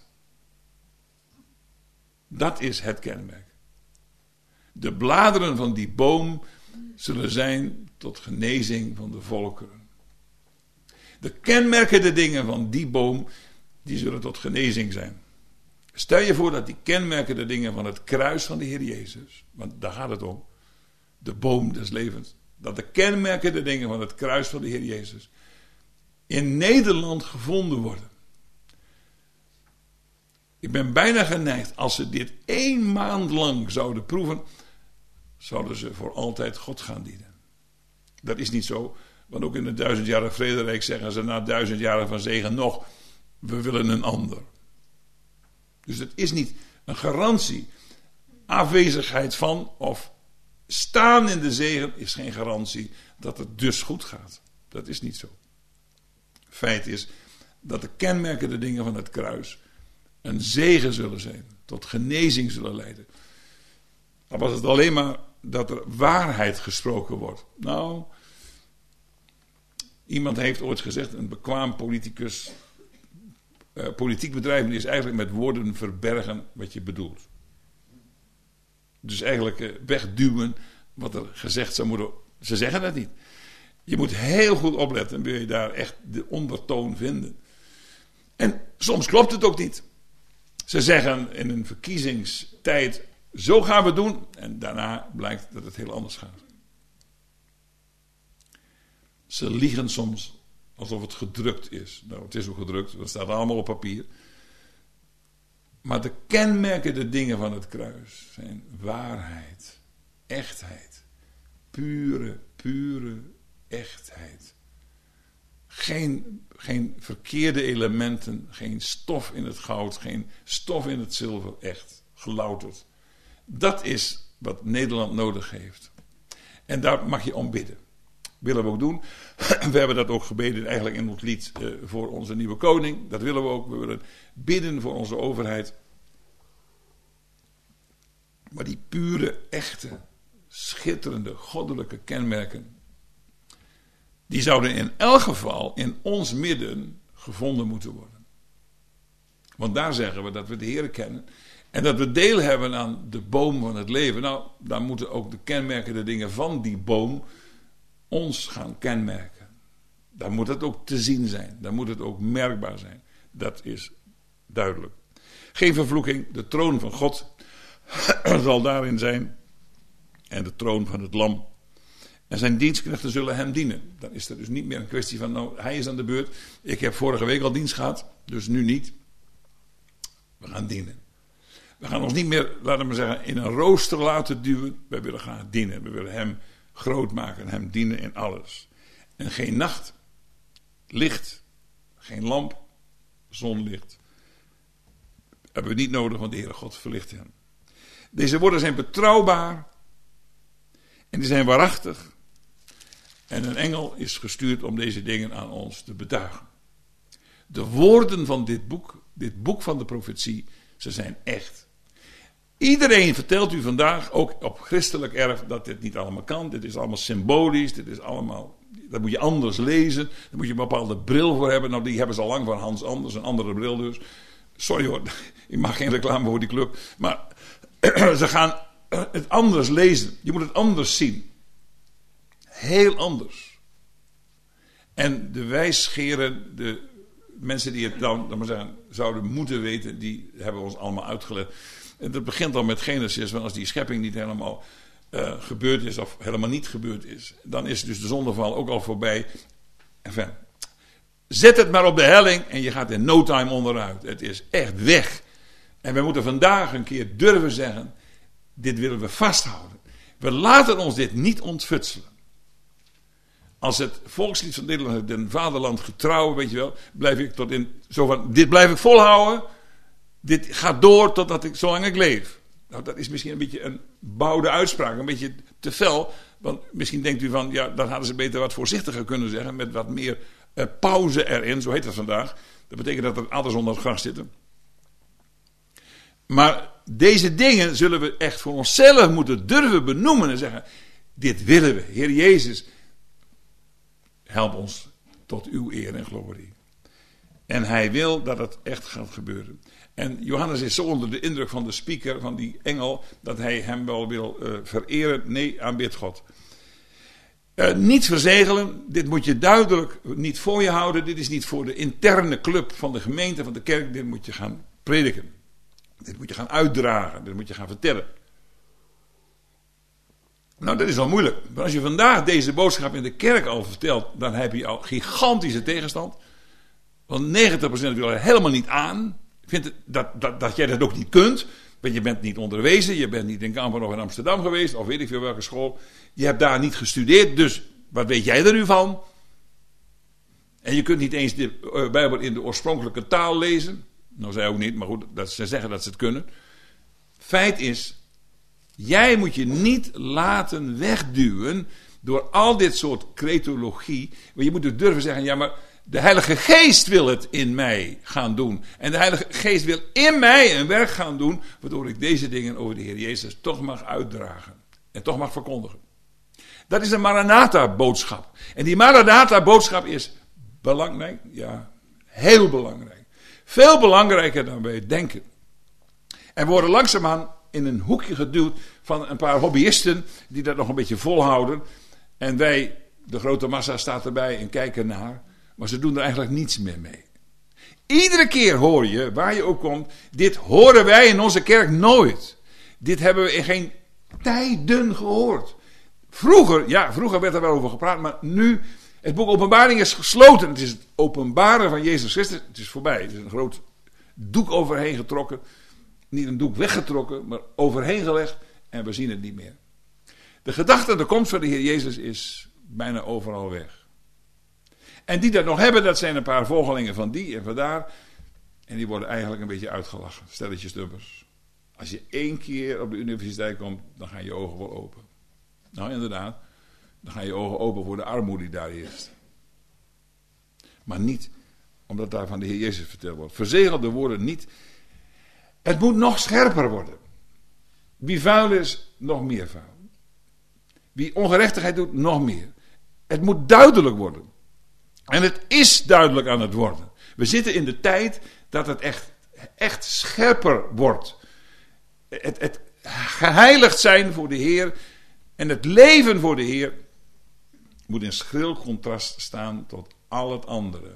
Dat is het kenmerk. De bladeren van die boom zullen zijn tot genezing van de volkeren. De kenmerkende dingen van die boom, die zullen tot genezing zijn. Stel je voor dat die kenmerkende dingen van het kruis van de Heer Jezus, want daar gaat het om, de boom des levens, dat de kenmerkende dingen van het kruis van de Heer Jezus in Nederland gevonden worden. Ik ben bijna geneigd, als ze dit één maand lang zouden proeven, zouden ze voor altijd God gaan dienen. Dat is niet zo. Want ook in het duizendjarig vrederijk zeggen ze na duizend jaren van zegen nog, we willen een ander. Dus het is niet een garantie. afwezigheid van of staan in de zegen is geen garantie dat het dus goed gaat. Dat is niet zo. Feit is dat de kenmerkende dingen van het kruis een zegen zullen zijn, tot genezing zullen leiden. Dan was het alleen maar dat er waarheid gesproken wordt. Nou, iemand heeft ooit gezegd, een bekwaam politicus, uh, politiek bedrijven is eigenlijk met woorden verbergen wat je bedoelt. Dus eigenlijk uh, wegduwen wat er gezegd zou moeten. Ze zeggen dat niet. Je moet heel goed opletten, wil je daar echt de ondertoon vinden. En soms klopt het ook niet. Ze zeggen in een verkiezingstijd, zo gaan we doen. En daarna blijkt dat het heel anders gaat. Ze liegen soms alsof het gedrukt is. Nou, het is ook gedrukt, dat staat allemaal op papier. Maar de kenmerkende dingen van het kruis zijn waarheid, echtheid, pure, pure echtheid. Geen, geen verkeerde elementen, geen stof in het goud, geen stof in het zilver, echt, gelouterd. Dat is wat Nederland nodig heeft. En daar mag je om bidden. Willen we ook doen. We hebben dat ook gebeden eigenlijk in ons lied uh, voor onze nieuwe koning. Dat willen we ook. We willen bidden voor onze overheid. Maar die pure, echte, schitterende, goddelijke kenmerken, die zouden in elk geval in ons midden gevonden moeten worden. Want daar zeggen we dat we de Heer kennen. En dat we deel hebben aan de boom van het leven. Nou, dan moeten ook de kenmerkende dingen van die boom ons gaan kenmerken. Dan moet het ook te zien zijn. Dan moet het ook merkbaar zijn. Dat is duidelijk. Geen vervloeking. De troon van God zal daarin zijn. En de troon van het lam. En zijn dienstknechten zullen hem dienen. Dan is er dus niet meer een kwestie van, nou, hij is aan de beurt. Ik heb vorige week al dienst gehad, dus nu niet. We gaan dienen. We gaan ons niet meer, laten we zeggen, in een rooster laten duwen. We willen gaan dienen. We willen hem groot maken, hem dienen in alles. En geen nacht, licht, geen lamp, zonlicht. Hebben we niet nodig, want de Heere God verlicht hem. Deze woorden zijn betrouwbaar. En die zijn waarachtig. En een engel is gestuurd om deze dingen aan ons te betuigen. De woorden van dit boek, dit boek van de profetie, ze zijn echt. Iedereen vertelt u vandaag, ook op christelijk erf, dat dit niet allemaal kan. Dit is allemaal symbolisch, dit is allemaal, dat moet je anders lezen. Daar moet je een bepaalde bril voor hebben. Nou, die hebben ze al lang van Hans Anders, een andere bril dus. Sorry hoor, ik mag geen reclame voor die club. Maar ze gaan het anders lezen. Je moet het anders zien. Heel anders. En de wijsgeren, de mensen die het dan, dan maar zeggen, zouden moeten weten, die hebben ons allemaal uitgelegd. En dat begint al met Genesis, want als die schepping niet helemaal uh, gebeurd is of helemaal niet gebeurd is, dan is dus de zondeval ook al voorbij. Enfin, zet het maar op de helling en je gaat in no time onderuit. Het is echt weg. En we moeten vandaag een keer durven zeggen, dit willen we vasthouden. We laten ons dit niet ontfutselen. Als het volkslied van Nederland, den vaderland getrouw, weet je wel, blijf ik tot in, zo van, dit blijf ik volhouden. Dit gaat door totdat ik, zolang ik leef. Nou, dat is misschien een beetje een bouwde uitspraak, een beetje te fel. Want misschien denkt u van, ja, dan hadden ze beter wat voorzichtiger kunnen zeggen, met wat meer uh, pauze erin, zo heet dat vandaag. Dat betekent dat er adders onder het gras zitten. Maar deze dingen zullen we echt voor onszelf moeten durven benoemen en zeggen, dit willen we. Heer Jezus, help ons tot uw eer en glorie. En hij wil dat het echt gaat gebeuren. En Johannes is zo onder de indruk van de speaker, van die engel, dat hij hem wel wil uh, vereren. Nee, aanbid God. Uh, niet verzegelen, dit moet je duidelijk niet voor je houden. Dit is niet voor de interne club van de gemeente, van de kerk. Dit moet je gaan prediken. Dit moet je gaan uitdragen. Dit moet je gaan vertellen. Nou, dat is al moeilijk. Maar als je vandaag deze boodschap in de kerk al vertelt, dan heb je al gigantische tegenstand. Want negentig procent wil er helemaal niet aan. Vindt dat, dat, dat jij dat ook niet kunt. Want je bent niet onderwezen. Je bent niet in Kampen of in Amsterdam geweest. Of weet ik veel welke school. Je hebt daar niet gestudeerd. Dus wat weet jij er nu van? En je kunt niet eens de uh, Bijbel in de oorspronkelijke taal lezen. Nou, zij ook niet. Maar goed, dat ze zeggen dat ze het kunnen. Feit is, Jij moet je niet laten wegduwen door al dit soort cretologie. Want je moet dus durven zeggen, ja, maar de Heilige Geest wil het in mij gaan doen. En de Heilige Geest wil in mij een werk gaan doen, waardoor ik deze dingen over de Heer Jezus toch mag uitdragen. En toch mag verkondigen. Dat is een Maranatha-boodschap. En die Maranatha-boodschap is belangrijk, ja, heel belangrijk. Veel belangrijker dan wij denken. En we worden langzaamaan in een hoekje geduwd van een paar hobbyisten die dat nog een beetje volhouden. En wij, de grote massa, staat erbij en kijken naar. Maar ze doen er eigenlijk niets meer mee. Iedere keer hoor je, waar je ook komt, dit horen wij in onze kerk nooit. Dit hebben we in geen tijden gehoord. Vroeger, ja, vroeger werd er wel over gepraat, maar nu, het boek Openbaring is gesloten. Het is het openbaren van Jezus Christus. Het is voorbij. Er is een groot doek overheen getrokken. Niet een doek weggetrokken, maar overheen gelegd. En we zien het niet meer. De gedachte, de komst van de Heer Jezus is bijna overal weg. En die dat nog hebben, dat zijn een paar volgelingen van die en van daar. En die worden eigenlijk een beetje uitgelachen. Stelletjes dubbers. Als je één keer op de universiteit komt, dan gaan je ogen wel open. Nou, inderdaad. Dan gaan je ogen open voor de armoede die daar is. Maar niet omdat daar van de Heer Jezus verteld wordt. Verzegelde woorden niet. Het moet nog scherper worden. Wie vuil is, nog meer vuil. Wie ongerechtigheid doet, nog meer. Het moet duidelijk worden. En het is duidelijk aan het worden. We zitten in de tijd dat het echt, echt scherper wordt. Het, het geheiligd zijn voor de Heer en het leven voor de Heer moet in schril contrast staan tot al het andere.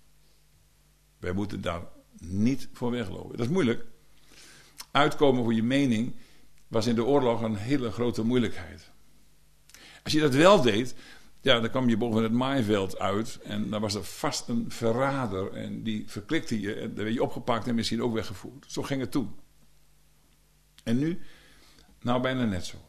Wij moeten daar niet voor weglopen. Dat is moeilijk. Uitkomen voor je mening was in de oorlog een hele grote moeilijkheid. Als je dat wel deed, ja, dan kwam je boven het maaiveld uit en dan was er vast een verrader en die verklikte je en dan werd je opgepakt en misschien ook weggevoerd. Zo ging het toen. En nu? Nou, bijna net zo.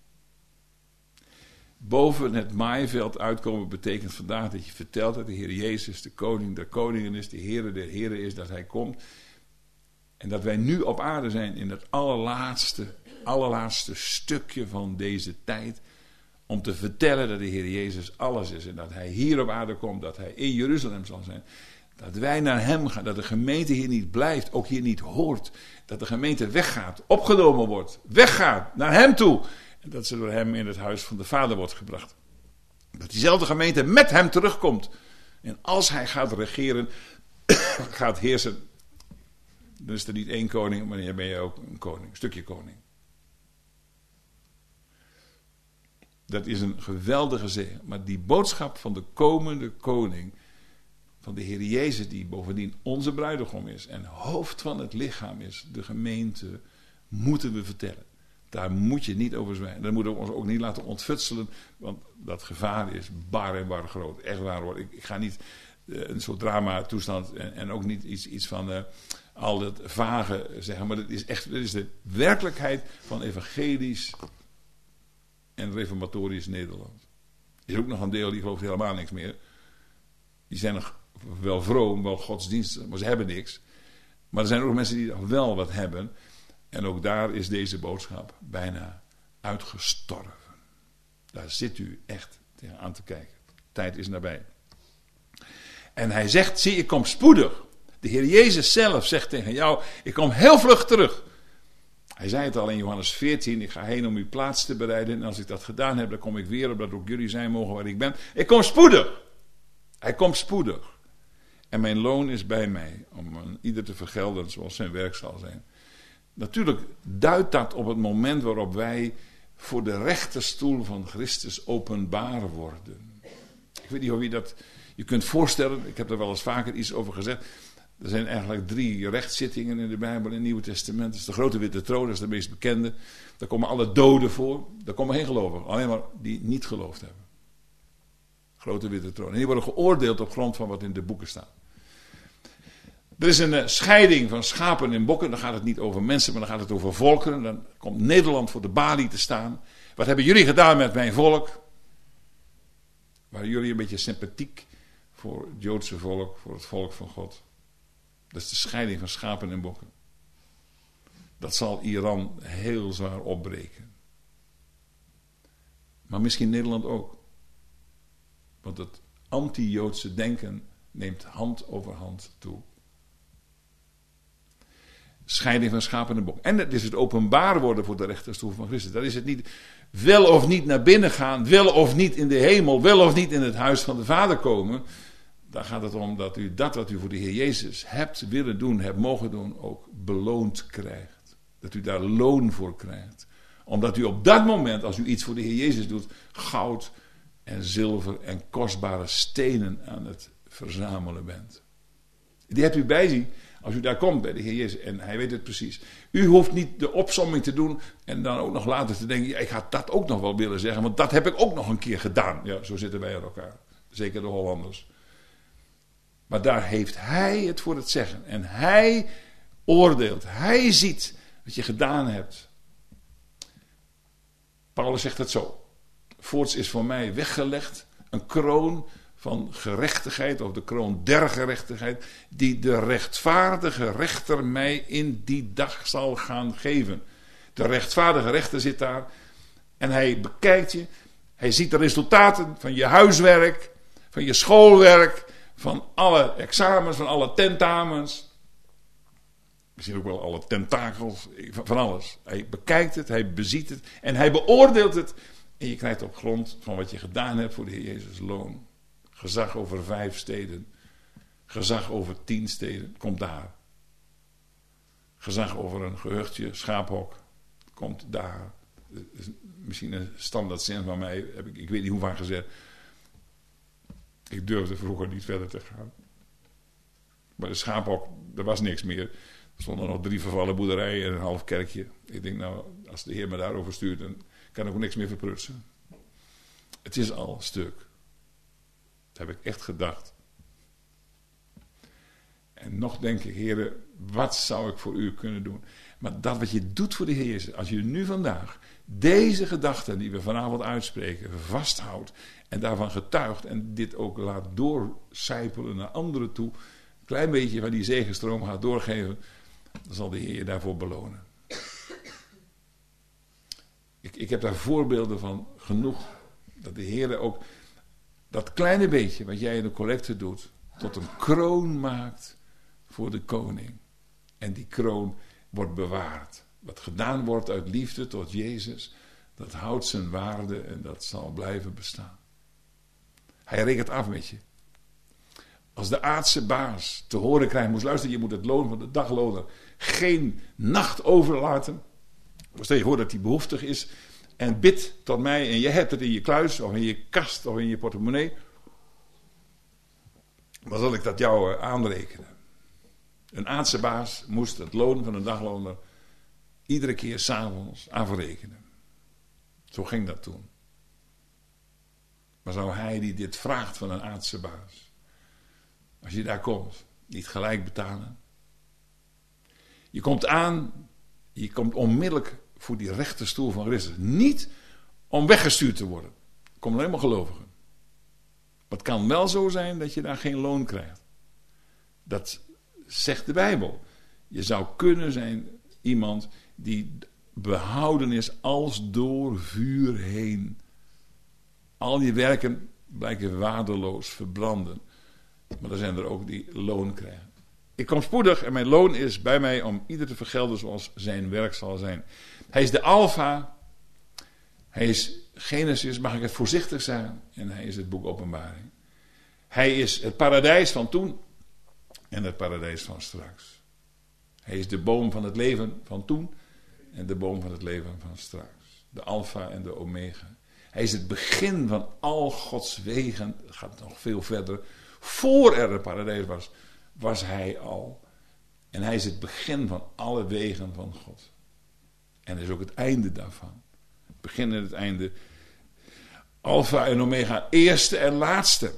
Boven het maaiveld uitkomen betekent vandaag dat je vertelt dat de Heer Jezus de koning der koningen is, de Heere der heren is, dat hij komt. En dat wij nu op aarde zijn in het allerlaatste, allerlaatste stukje van deze tijd. Om te vertellen dat de Heer Jezus alles is. En dat hij hier op aarde komt, dat hij in Jeruzalem zal zijn. Dat wij naar hem gaan, dat de gemeente hier niet blijft, ook hier niet hoort. Dat de gemeente weggaat, opgenomen wordt, weggaat naar hem toe. En dat ze door hem in het huis van de Vader wordt gebracht. Dat diezelfde gemeente met hem terugkomt. En als hij gaat regeren, gaat heersen, dan is er niet één koning, maar dan ben je ook een koning, een stukje koning. Dat is een geweldige zegen. Maar die boodschap van de komende koning, van de Heer Jezus, die bovendien onze bruidegom is en hoofd van het lichaam is, de gemeente, moeten we vertellen. Daar moet je niet over zwijgen. Dat moeten we ons ook niet laten ontfutselen, want dat gevaar is bar en bar groot. Echt waar hoor. Ik, ik ga niet uh, een soort drama toestand en, en ook niet iets, iets van uh, al dat vage zeggen, maar dat is echt, dat is de werkelijkheid van evangelisch en reformatorisch Nederland. Er is ook nog een deel die gelooft helemaal niks meer. Die zijn nog wel vroom, wel godsdienstig, maar ze hebben niks. Maar er zijn ook mensen die nog wel wat hebben. En ook daar is deze boodschap bijna uitgestorven. Daar zit u echt aan te kijken. Tijd is nabij. En hij zegt, zie, ik kom spoedig. De Heer Jezus zelf zegt tegen jou, ik kom heel vlug terug. Hij zei het al in Johannes veertien, ik ga heen om uw plaats te bereiden. En als ik dat gedaan heb, dan kom ik weer, opdat ook jullie zijn mogen waar ik ben. Ik kom spoedig. Hij komt spoedig. En mijn loon is bij mij, om aan ieder te vergelden zoals zijn werk zal zijn. Natuurlijk duidt dat op het moment waarop wij voor de rechterstoel van Christus openbaar worden. Ik weet niet of je dat je kunt voorstellen, ik heb er wel eens vaker iets over gezegd. Er zijn eigenlijk drie rechtszittingen in de Bijbel in het Nieuwe Testament. Dat is de grote witte troon, dat is de meest bekende. Daar komen alle doden voor. Daar komen geen gelovigen, alleen maar die niet geloofd hebben. Grote witte troon. En die worden geoordeeld op grond van wat in de boeken staat. Er is een uh, scheiding van schapen en bokken. Dan gaat het niet over mensen, maar dan gaat het over volkeren. Dan komt Nederland voor de balie te staan. Wat hebben jullie gedaan met mijn volk? Waren jullie een beetje sympathiek voor het Joodse volk, voor het volk van God? Dat is de scheiding van schapen en bokken. Dat zal Iran heel zwaar opbreken. Maar misschien Nederland ook. Want het anti-Joodse denken neemt hand over hand toe. Scheiding van schaap en bok. En het is het openbaar worden voor de rechterstoel van Christus. Dat is het niet wel of niet naar binnen gaan, wel of niet in de hemel, wel of niet in het huis van de Vader komen. Daar gaat het om dat u dat wat u voor de Heer Jezus hebt willen doen, hebt mogen doen, ook beloond krijgt. Dat u daar loon voor krijgt. Omdat u op dat moment, als u iets voor de Heer Jezus doet, goud en zilver en kostbare stenen aan het verzamelen bent. Die hebt u bij zich als u daar komt bij de Heer Jezus. En hij weet het precies. U hoeft niet de opsomming te doen en dan ook nog later te denken, ja, ik ga dat ook nog wel willen zeggen, want dat heb ik ook nog een keer gedaan. Ja, zo zitten wij aan elkaar. Zeker de Hollanders. Maar daar heeft hij het voor het zeggen. En hij oordeelt. Hij ziet wat je gedaan hebt. Paulus zegt het zo. Voorts is voor mij weggelegd een kroon van gerechtigheid, of de kroon der gerechtigheid, die de rechtvaardige rechter mij in die dag zal gaan geven. De rechtvaardige rechter zit daar en hij bekijkt je. Hij ziet de resultaten van je huiswerk, van je schoolwerk, van alle examens, van alle tentamens. Misschien ook wel alle tentakels, van alles. Hij bekijkt het, hij beziet het en hij beoordeelt het. En je krijgt op grond van wat je gedaan hebt voor de Heer Jezus loon. Gezag over vijf steden. Gezag over tien steden. Komt daar. Gezag over een gehuchtje, schaaphok. Komt daar. Misschien een standaard zin van mij. Heb ik, ik weet niet hoe vaak gezegd. Ik durfde vroeger niet verder te gaan. Bij de schaaphok, er was niks meer. Er stonden nog drie vervallen boerderijen en een half kerkje. Ik denk nou, als de Heer me daarover stuurt, dan kan ik ook niks meer verprutsen. Het is al stuk. Dat heb ik echt gedacht. En nog denk ik, heren, wat zou ik voor u kunnen doen? Maar dat wat je doet voor de Heer Jezus, als je nu vandaag deze gedachten die we vanavond uitspreken, vasthoudt en daarvan getuigt en dit ook laat doorcijpelen naar anderen toe, een klein beetje van die zegenstroom gaat doorgeven, dan zal de Heer je daarvoor belonen. Ik, ik heb daar voorbeelden van genoeg, dat de Heer ook dat kleine beetje wat jij in de collecte doet, tot een kroon maakt voor de koning. En die kroon wordt bewaard. Wat gedaan wordt uit liefde tot Jezus, dat houdt zijn waarde en dat zal blijven bestaan. Hij rekent af met je. Als de aardse baas te horen krijgt, moest luisteren, je moet het loon van de dagloner geen nacht overlaten. Stel je voor dat hij behoeftig is en bid tot mij en je hebt het in je kluis of in je kast of in je portemonnee. Dan zal ik dat jou aanrekenen. Een aardse baas moest het loon van een dagloner iedere keer 's avonds afrekenen. Zo ging dat toen. Maar zou hij die dit vraagt van een aardse baas, als je daar komt, niet gelijk betalen? Je komt aan, je komt onmiddellijk voor die rechterstoel van Christus. Niet om weggestuurd te worden. Er komen alleen maar gelovigen. Maar het kan wel zo zijn dat je daar geen loon krijgt. Dat zegt de Bijbel. Je zou kunnen zijn iemand die behouden is als door vuur heen. Al je werken blijken waardeloos, verbranden. Maar er zijn er ook die loon krijgen. Ik kom spoedig en mijn loon is bij mij om ieder te vergelden zoals zijn werk zal zijn. Hij is de Alpha. Hij is Genesis, mag ik het voorzichtig zeggen. En hij is het boek Openbaring. Hij is het paradijs van toen en het paradijs van straks. Hij is de boom van het leven van toen en de boom van het leven van straks. De Alpha en de Omega. Hij is het begin van al Gods wegen. Het gaat nog veel verder. Voor er een paradijs was, was hij al. En hij is het begin van alle wegen van God. En hij is ook het einde daarvan. Het begin en het einde. Alpha en Omega, eerste en laatste.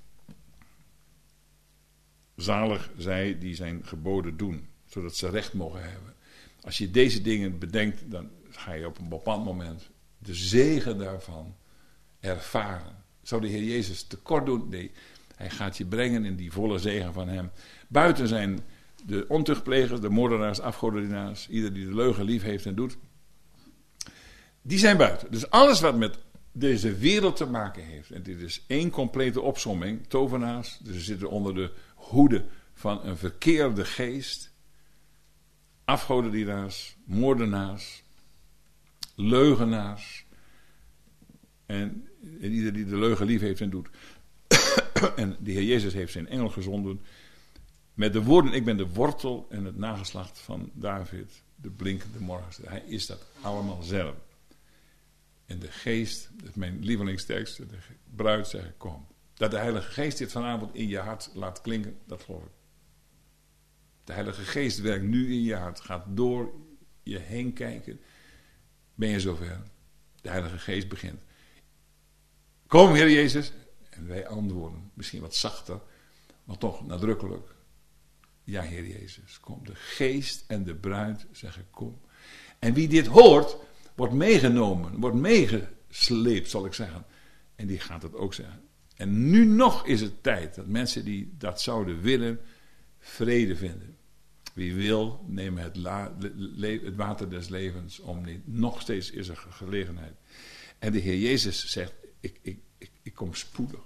Zalig zij die zijn geboden doen, zodat ze recht mogen hebben. Als je deze dingen bedenkt, dan ga je op een bepaald moment de zegen daarvan ervaren. Zou de Heer Jezus tekort doen? Nee, hij gaat je brengen in die volle zegen van hem. Buiten zijn de ontuchtplegers, de moordenaars, afgodendienaars, ieder die de leugen lief heeft en doet. Die zijn buiten. Dus alles wat met deze wereld te maken heeft. En dit is één complete opsomming. Tovenaars, dus ze zitten onder de hoede van een verkeerde geest. Afgodendienaars, moordenaars, leugenaars. En, en ieder die de leugen lief heeft en doet. En de Heer Jezus heeft zijn engel gezonden met de woorden: ik ben de wortel en het nageslacht van David, de blinkende morgenster. Hij is dat allemaal zelf. En de geest, dat is mijn lievelingstekst, de bruid zegt: kom. Dat de Heilige Geest dit vanavond in je hart laat klinken, dat geloof ik. De Heilige Geest werkt nu in je hart, gaat door je heen kijken. Ben je zover? De Heilige Geest begint. Kom, Heer Jezus. En wij antwoorden, misschien wat zachter, maar toch nadrukkelijk. Ja, Heer Jezus, kom. De geest en de bruid zeggen: kom. En wie dit hoort, wordt meegenomen, wordt meegesleept, zal ik zeggen. En die gaat het ook zeggen. En nu nog is het tijd dat mensen die dat zouden willen, vrede vinden. Wie wil, neem het, la, le, het water des levens om niet. Nog steeds is er gelegenheid. En de Heer Jezus zegt: ik, ik, ik, ik kom spoedig.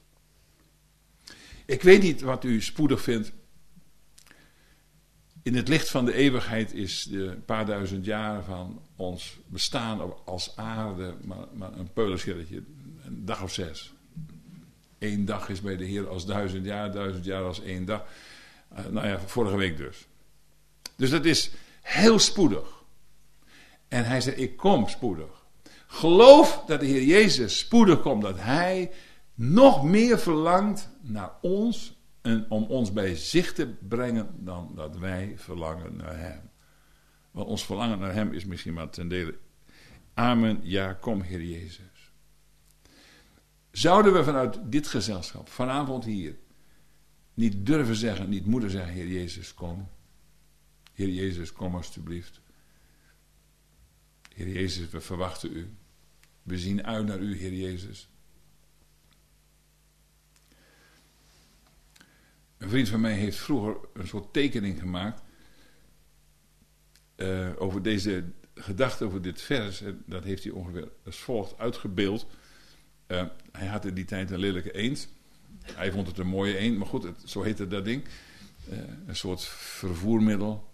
Ik weet niet wat u spoedig vindt. In het licht van de eeuwigheid is de paar duizend jaar van ons bestaan als aarde maar, maar een peulenschilletje. Een dag of zes. Eén dag is bij de Heer als duizend jaar, duizend jaar als één dag. Uh, nou ja, vorige week dus. Dus dat is heel spoedig. En hij zegt: ik kom spoedig. Geloof dat de Heer Jezus spoedig komt. Dat hij nog meer verlangt naar ons. En om ons bij zich te brengen dan dat wij verlangen naar hem. Want ons verlangen naar hem is misschien maar ten dele. Amen, ja, kom Heer Jezus. Zouden we vanuit dit gezelschap, vanavond hier, niet durven zeggen, niet moeten zeggen: Heer Jezus, kom. Heer Jezus, kom alstublieft. Heer Jezus, we verwachten u. We zien uit naar u, Heer Jezus. Een vriend van mij heeft vroeger een soort tekening gemaakt uh, over deze gedachte, over dit vers. En dat heeft hij ongeveer als volgt uitgebeeld. Uh, hij had in die tijd een lelijke eend. Hij vond het een mooie eend, maar goed, het, zo heette dat ding. Uh, een soort vervoermiddel.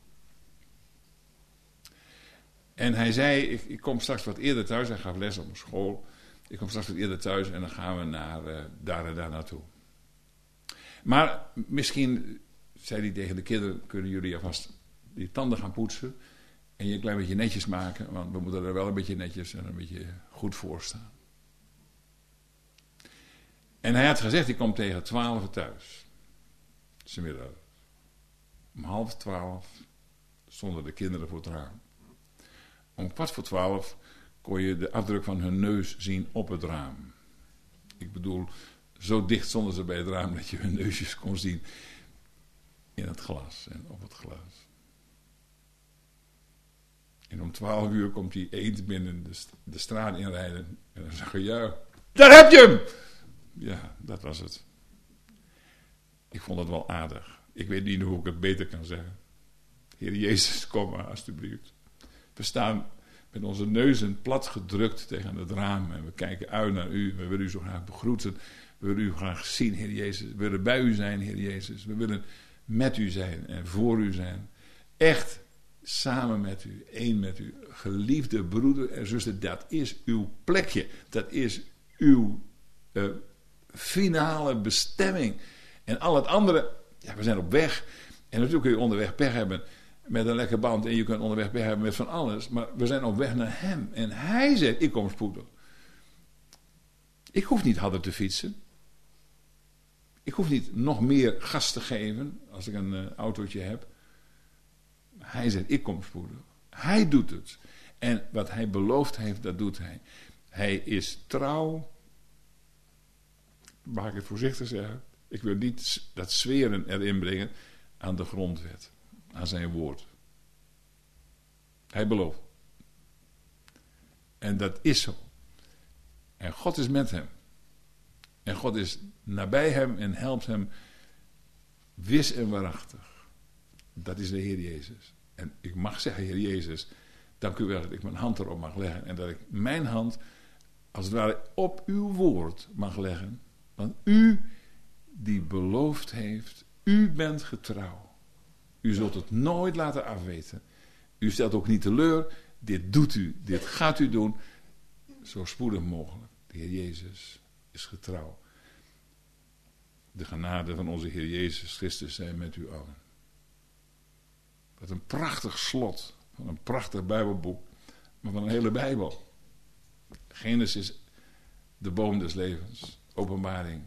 En hij zei: ik, ik kom straks wat eerder thuis. Hij gaf les op een school. Ik kom straks wat eerder thuis en dan gaan we naar, uh, daar en daar naartoe. Maar misschien, zei hij tegen de kinderen, kunnen jullie alvast die tanden gaan poetsen en je een klein beetje netjes maken, want we moeten er wel een beetje netjes en een beetje goed voor staan. En hij had gezegd: hij komt tegen twaalf thuis. Smiddag. Om half twaalf stonden de kinderen voor het raam. Om kwart voor twaalf kon je de afdruk van hun neus zien op het raam. Ik bedoel, zo dicht stonden ze bij het raam dat je hun neusjes kon zien in het glas en op het glas. En om twaalf uur komt die eend binnen de, de straat inrijden en dan zeg je: ja, daar heb je hem! Ja, dat was het. Ik vond het wel aardig. Ik weet niet hoe ik het beter kan zeggen. Heer Jezus, kom maar alstublieft. We staan met onze neuzen plat gedrukt tegen het raam en we kijken uit naar u. We willen u zo graag begroeten. We willen u graag zien, Heer Jezus. We willen bij u zijn, Heer Jezus. We willen met u zijn en voor u zijn. Echt samen met u, één met u. Geliefde broeder en zuster, dat is uw plekje. Dat is uw uh, finale bestemming. En al het andere, ja, we zijn op weg. En natuurlijk kun je onderweg pech hebben met een lekker band. En je kunt onderweg pech hebben met van alles. Maar we zijn op weg naar hem. En hij zegt: ik kom spoedig. Ik hoef niet harder te fietsen. Ik hoef niet nog meer gas te geven als ik een uh, autootje heb. Hij zegt: ik kom spoedig. Hij doet het. En wat hij beloofd heeft, dat doet hij. Hij is trouw. Mag ik het voorzichtig zeggen? Ik wil niet dat zweren erin brengen aan de grondwet. Aan zijn woord. Hij belooft. En dat is zo. En God is met hem. En God is nabij hem en helpt hem wis en waarachtig. Dat is de Heer Jezus. En ik mag zeggen: Heer Jezus, dank u wel dat ik mijn hand erop mag leggen. En dat ik mijn hand als het ware op uw woord mag leggen. Want u die beloofd heeft, u bent getrouw. U zult het nooit laten afweten. U stelt ook niet teleur. Dit doet u, dit gaat u doen. Zo spoedig mogelijk. De Heer Jezus is getrouw. De genade van onze Heer Jezus Christus zijn met u allen. Wat een prachtig slot van een prachtig Bijbelboek, maar van een hele Bijbel. Genesis, de boom des levens, Openbaring.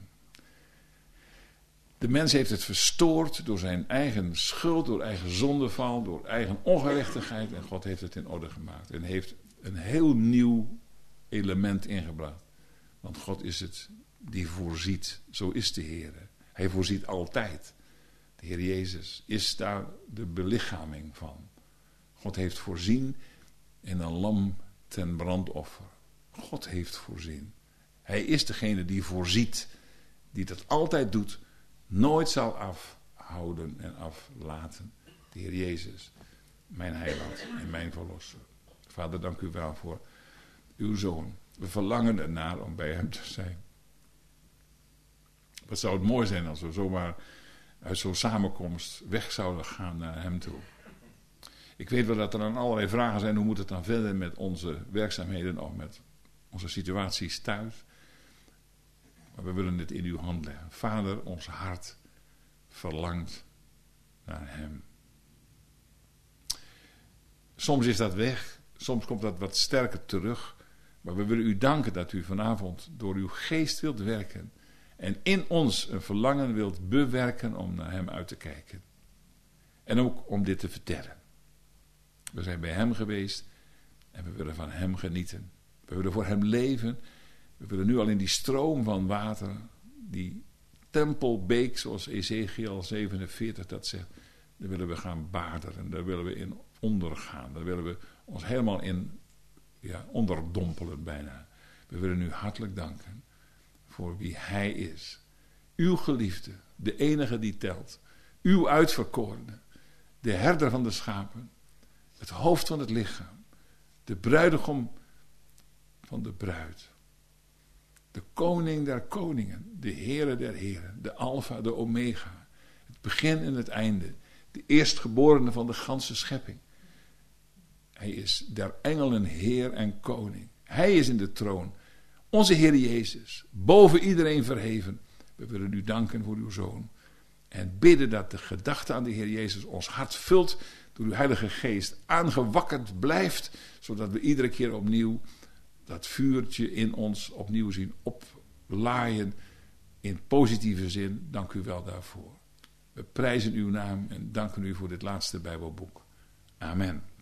De mens heeft het verstoord door zijn eigen schuld, door eigen zondeval, door eigen ongerechtigheid. En God heeft het in orde gemaakt. En heeft een heel nieuw element ingebracht. Want God is het die voorziet. Zo is de Heer. Hij voorziet altijd. De Heer Jezus is daar de belichaming van. God heeft voorzien in een lam ten brandoffer. God heeft voorzien. Hij is degene die voorziet. Die dat altijd doet. Nooit zal afhouden en aflaten. De Heer Jezus. Mijn heiland en mijn verlosser. Vader, dank u wel voor uw Zoon. We verlangen ernaar om bij hem te zijn. Wat zou het mooi zijn als we zomaar uit zo'n samenkomst weg zouden gaan naar hem toe. Ik weet wel dat er dan allerlei vragen zijn. Hoe moet het dan verder met onze werkzaamheden of met onze situaties thuis? Maar we willen het in uw hand leggen. Vader, ons hart verlangt naar hem. Soms is dat weg. Soms komt dat wat sterker terug. Maar we willen u danken dat u vanavond door uw geest wilt werken. En in ons een verlangen wilt bewerken om naar hem uit te kijken. En ook om dit te vertellen. We zijn bij hem geweest en we willen van hem genieten. We willen voor hem leven. We willen nu al in die stroom van water, die tempelbeek zoals Ezekiel zevenenveertig dat zegt. Daar willen we gaan baden en daar willen we in ondergaan. Daar willen we ons helemaal in ja, onderdompelen bijna. We willen u hartelijk danken voor wie hij is. Uw geliefde, de enige die telt. Uw uitverkorene, de herder van de schapen. Het hoofd van het lichaam. De bruidegom van de bruid. De koning der koningen. De Heere der heren. De Alpha, de Omega. Het begin en het einde. De eerstgeborene van de ganse schepping. Hij is der engelen Heer en koning. Hij is in de troon. Onze Heer Jezus. Boven iedereen verheven. We willen u danken voor uw Zoon. En bidden dat de gedachte aan de Heer Jezus ons hart vult. Door uw Heilige Geest aangewakkerd blijft. Zodat we iedere keer opnieuw dat vuurtje in ons opnieuw zien oplaaien. In positieve zin. Dank u wel daarvoor. We prijzen uw naam en danken u voor dit laatste Bijbelboek. Amen.